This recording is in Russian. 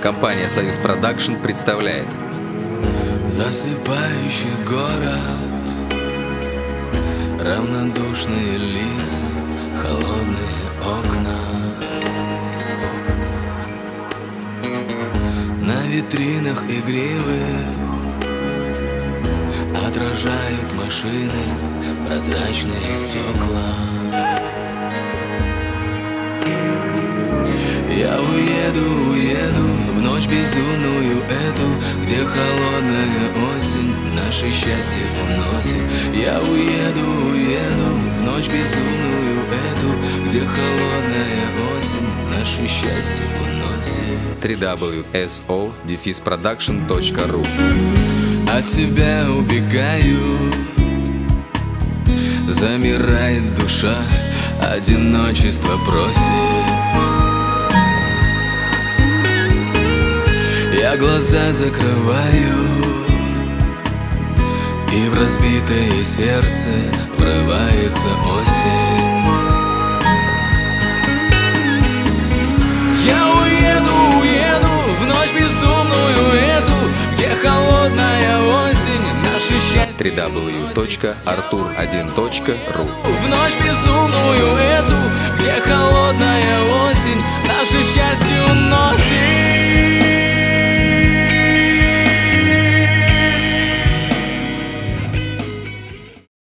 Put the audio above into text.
Компания «Союз Продакшн» представляет. Засыпающий город, равнодушные лица, холодные окна. На витринах игривых отражают машины прозрачные стекла. Я уеду в ночь безумную эту, где холодная осень наше счастье уносит. Я уеду в ночь безумную эту, где холодная осень наше счастье уносит. www.so-production.ru. От тебя убегаю, замирает душа, одиночество просит. Я глаза закрываю, и в разбитое сердце врывается осень. Я уеду в ночь безумную эту, где холодная осень наше счастье. www.artur1.ru. В ночь безумную эту, где холодная осень наше счастье уносит.